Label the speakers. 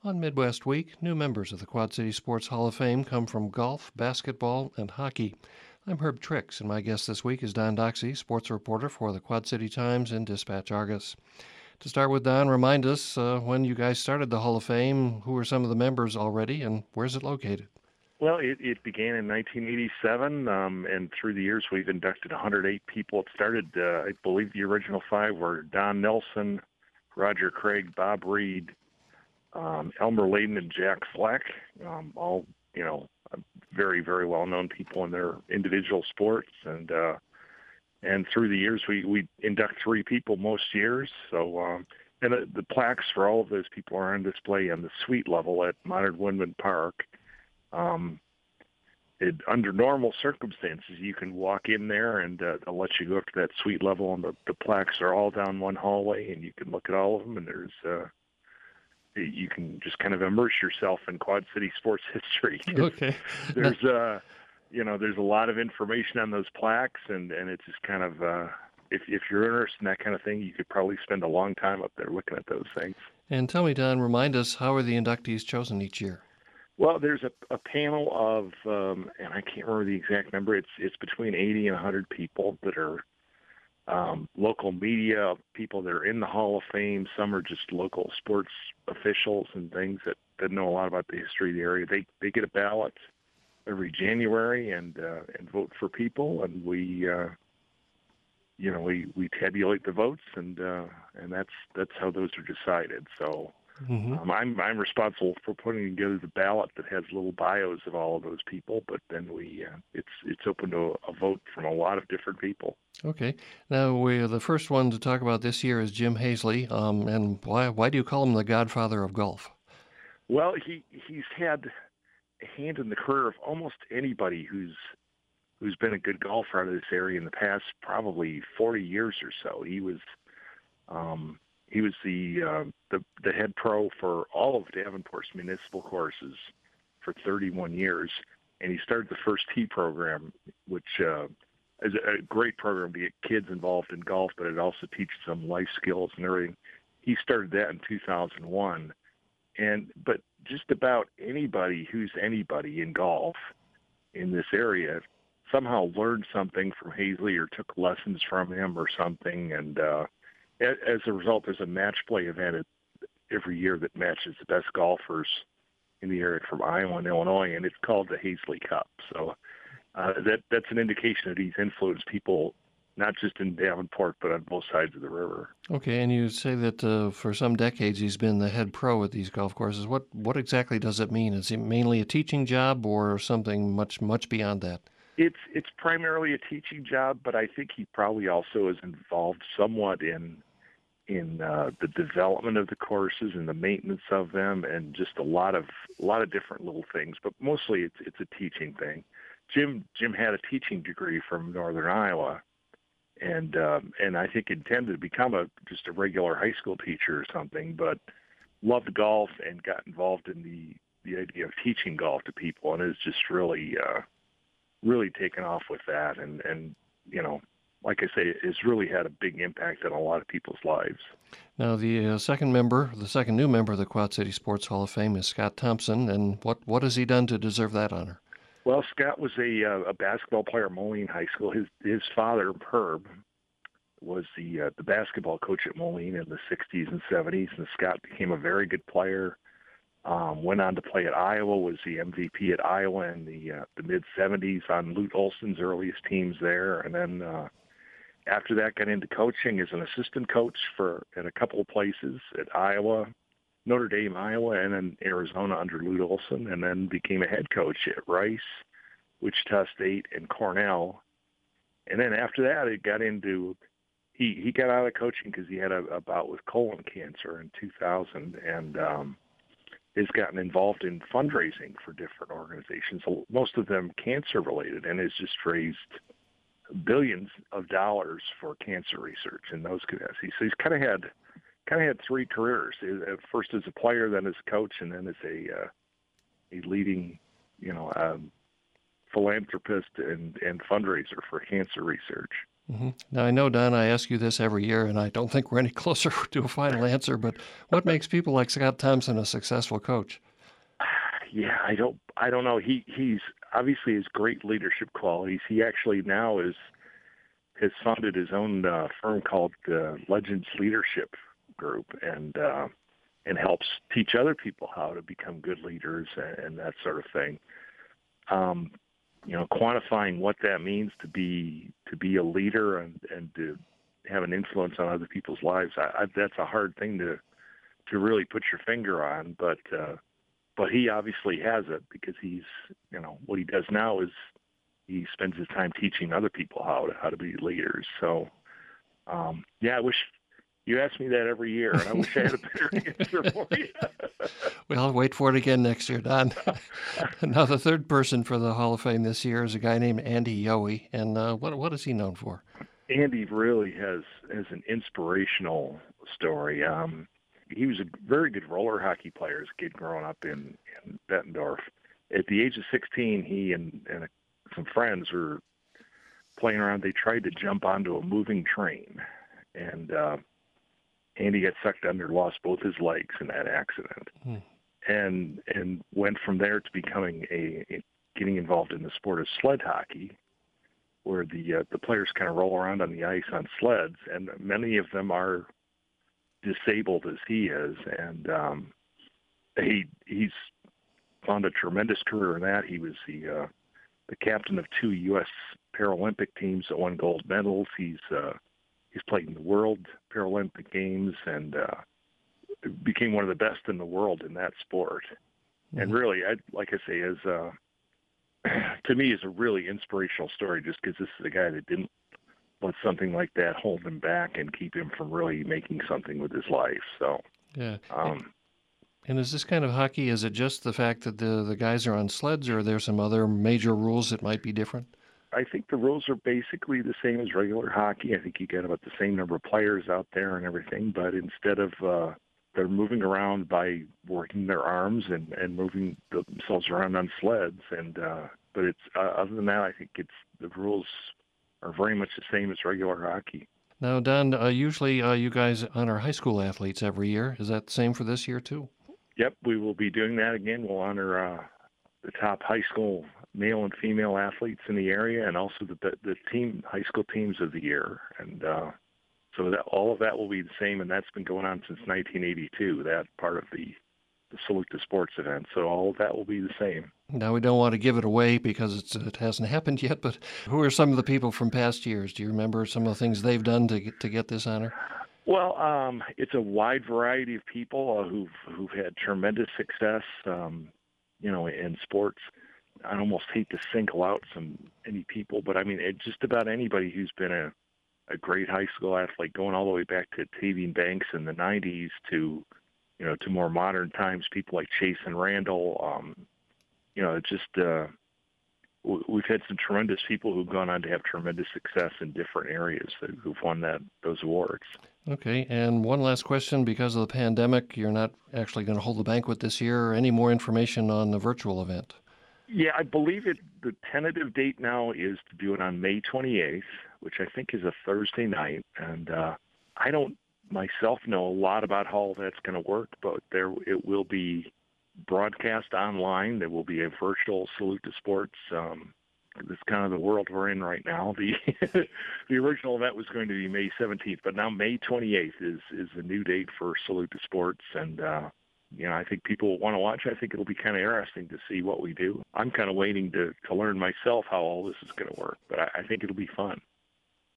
Speaker 1: On Midwest Week, new members of the Quad City Sports Hall of Fame come from golf, basketball, and hockey. I'm Herb Trix, and my guest this week is Don Doxey, sports reporter for the Quad City Times and Dispatch Argus. To start with, Don, remind us when you guys started the Hall of Fame, who are some of the members already, and where's it located?
Speaker 2: Well, it began in 1987, and through the years we've inducted 108 people. It started, I believe the original five were Don Nelson, Roger Craig, Bob Reed, Elmer Layden, and Jack Fleck, all, very, very well-known people in their individual sports. And through the years, we induct three people most years. So, the plaques for all of those people are on display on the suite level at Modern Woodman Park. Under normal circumstances, you can walk in there and they'll let you go up to that suite level, and the plaques are all down one hallway, and you can look at all of them, and you can just kind of immerse yourself in Quad City sports history.
Speaker 1: Okay.
Speaker 2: There's there's a lot of information on those plaques, and it's just kind of if you're interested in that kind of thing, you could probably spend a long time up there looking at those things.
Speaker 1: And tell me, Don, remind us, how are the inductees chosen each year?
Speaker 2: Well, there's a panel of, and I can't remember the exact number. It's between 80 and 100 people that are local media people that are in the Hall of Fame. Some are just local sports officials and things that know a lot about the history of the area. They get a ballot every January and vote for people, and we tabulate the votes, and that's how those are decided. So.
Speaker 1: Mm-hmm.
Speaker 2: I'm responsible for putting together the ballot that has little bios of all of those people, but then it's open to a vote from a lot of different people.
Speaker 1: Okay. Now, the first one to talk about this year is Jim Hazley. And why do you call him the godfather of golf?
Speaker 2: Well, he's had a hand in the career of almost anybody who's been a good golfer out of this area in the past probably 40 years or so. He was the head pro for all of Davenport's municipal courses for 31 years, and he started the First Tee program, which is a great program to get kids involved in golf, but it also teaches them life skills and everything. He started that in 2001, but just about anybody who's anybody in golf in this area somehow learned something from Hazley or took lessons from him or something, and as a result, there's a match play event every year that matches the best golfers in the area from Iowa and Illinois, and it's called the Hazley Cup. So that's an indication that he's influenced people not just in Davenport, but on both sides of the river.
Speaker 1: Okay, and you say that for some decades he's been the head pro at these golf courses. What exactly does it mean? Is it mainly a teaching job or something much, much beyond that?
Speaker 2: It's primarily a teaching job, but I think he probably also is involved somewhat in the development of the courses and the maintenance of them, and just a lot of different little things. But mostly it's a teaching thing. Jim had a teaching degree from Northern Iowa, and I think intended to become just a regular high school teacher or something, but loved golf and got involved in the idea of teaching golf to people, and has just really taken off with that, and like I say, it's really had a big impact on a lot of people's lives.
Speaker 1: Now, the second new member of the Quad City Sports Hall of Fame is Scott Thompson, and what has he done to deserve that honor?
Speaker 2: Well, Scott was a basketball player at Moline High School. His father, Herb, was the basketball coach at Moline in the 60s and 70s, and Scott became a very good player. Went on to play at Iowa, was the MVP at Iowa in the mid-'70s on Lute Olson's earliest teams there. And then after that, got into coaching as an assistant coach in a couple of places at Iowa, Notre Dame, Iowa, and then Arizona under Lute Olson, and then became a head coach at Rice, Wichita State, and Cornell. And then after that, he got out of coaching because he had a bout with colon cancer in 2000, and has gotten involved in fundraising for different organizations, most of them cancer-related, and has just raised billions of dollars for cancer research in those capacities. So he's kind of had three careers: first as a player, then as a coach, and then as a leading, philanthropist and fundraiser for cancer research.
Speaker 1: Now, I know, Don, I ask you this every year, and I don't think we're any closer to a final answer, but what makes people like Scott Thompson a successful coach?
Speaker 2: Yeah, I don't know. He's obviously has great leadership qualities. He actually now has founded his own firm called Legends Leadership Group, and helps teach other people how to become good leaders and that sort of thing. Um, quantifying what that means to be a leader and to have an influence on other people's lives, that's a hard thing to really put your finger on. But he obviously has it because what he does now is he spends his time teaching other people how to be leaders. So yeah, I wish you ask me that every year, and I wish I had a better answer for you.
Speaker 1: Well, wait for it again next year, Don. Now, the third person for the Hall of Fame this year is a guy named Andy Yohe, and what is he known for?
Speaker 2: Andy really has an inspirational story. He was a very good roller hockey player as a kid growing up in Bettendorf. At the age of 16, he and some friends were playing around. They tried to jump onto a moving train, and Andy got sucked under, lost both his legs in that accident,
Speaker 1: Hmm.
Speaker 2: and went from there to becoming getting involved in the sport of sled hockey, where the players kind of roll around on the ice on sleds, and many of them are disabled as he is, and he's found a tremendous career in that. He was the captain of 2 U.S. Paralympic teams that won gold medals. He's played in the World Paralympic Games and became one of the best in the world in that sport. Mm-hmm. And really, like I say, to me, is a really inspirational story just because this is a guy that didn't let something like that hold him back and keep him from really making something with his life. So,
Speaker 1: yeah. And is this kind of hockey, is it just the fact that the guys are on sleds, or are there some other major rules that might be different?
Speaker 2: I think the rules are basically the same as regular hockey. I think you get about the same number of players out there and everything, but instead of they're moving around by working their arms and moving themselves around on sleds. And but it's other than that, I think the rules are very much the same as regular hockey.
Speaker 1: Now, Don, usually you guys honor high school athletes every year. Is that the same for this year too?
Speaker 2: Yep, we will be doing that again. We'll honor the top high school male and female athletes in the area, and also the high school teams of the year. And so that all of that will be the same, and that's been going on since 1982. That part of the Salute to Sports event. So all of that will be the same.
Speaker 1: Now, we don't want to give it away because it hasn't happened yet, but who are some of the people from past years? Do you remember some of the things they've done to get this honor?
Speaker 2: Well, it's a wide variety of people who've had tremendous success, in sports. I almost hate to single out any people, but I mean, just about anybody who's been a great high school athlete, going all the way back to Tavian Banks in the 90s to more modern times, people like Chase and Randall. We've had some tremendous people who've gone on to have tremendous success in different areas who've won those awards.
Speaker 1: Okay, and one last question. Because of the pandemic, you're not actually going to hold the banquet this year. Any more information on the virtual event?
Speaker 2: Yeah, I believe the tentative date now is to do it on May 28th, which I think is a Thursday night. And I don't myself know a lot about how all that's going to work, but it will be broadcast online. There will be a virtual Salute to Sports. That's kind of the world we're in right now. The original event was going to be May 17th, but now May 28th is the new date for Salute to Sports. And, I think people will want to watch. I think it'll be kind of interesting to see what we do. I'm kind of waiting to learn myself how all this is going to work, but I think it'll be fun.